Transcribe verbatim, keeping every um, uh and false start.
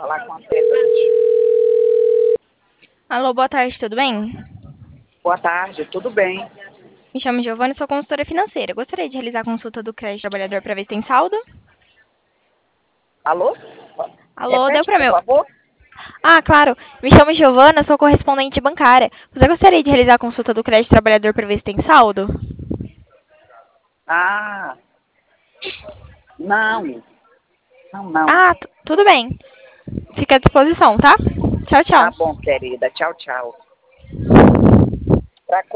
falar com a atendente. Alô, boa tarde, tudo bem? Boa tarde, tudo bem? Me chamo Giovana e sou consultora financeira. Gostaria de realizar a consulta do crédito trabalhador para ver se tem saldo? Alô? Alô, deu Repete, para por meu... favor? Ah, claro. Me chamo Giovana, sou correspondente bancária. Você gostaria de realizar a consulta do crédito trabalhador para ver se tem saldo? Ah, não. Não, não. Ah, tu- tudo bem. Fica à disposição, tá? Tchau, Tá tchau. bom, querida. Tchau, tchau.